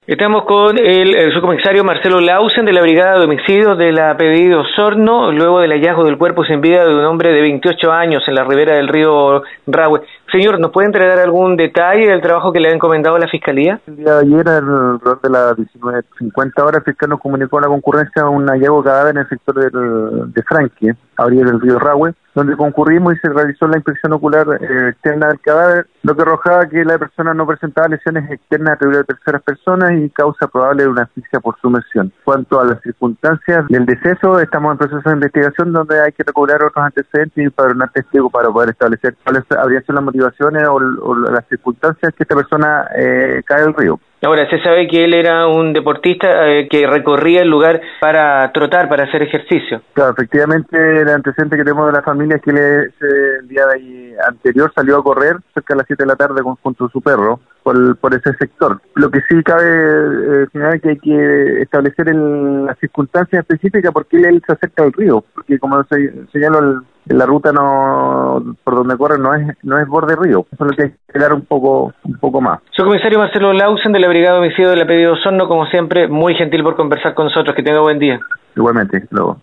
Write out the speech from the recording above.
Estamos con el subcomisario Marcelo Lausen de la Brigada de Homicidios de la PDI de Osorno, luego del hallazgo del cuerpo sin vida de un hombre de 28 años en la ribera del río Rahue. Señor, ¿nos puede entregar algún detalle del trabajo que le ha encomendado la Fiscalía? El día de ayer, alrededor de las 19:50 horas, el fiscal nos comunicó a la concurrencia un hallazgo de cadáver en el sector de Franque, a orilla del río Rahue, donde concurrimos y se realizó la inspección ocular externa del cadáver, lo que arrojaba que la persona no presentaba lesiones externas atribuidas a terceras personas y causa probable de una asfixia por sumersión. En cuanto a las circunstancias del deceso, estamos en proceso de investigación donde hay que recobrar otros antecedentes y padronar testigos para poder establecer cuáles habrían sido las motivaciones o las circunstancias que esta persona cae al río. Ahora, se sabe que él era un deportista que recorría el lugar para trotar, para hacer ejercicio. Claro, efectivamente, el antecedente que tenemos de la familia es que el día de ahí anterior salió a correr cerca de las 7 de la tarde junto a su perro por ese sector. Lo que sí cabe señalar es que hay que establecer las circunstancias específicas por qué él se acerca al río, porque como señaló la ruta por donde corre no es borde río. Eso es lo que hay que esperar un poco más. Subcomisario Marcelo Lausen de la Brigada de Homicidios de la PDI de Osorno, como siempre, muy gentil por conversar con nosotros. Que tenga buen día. Igualmente, luego.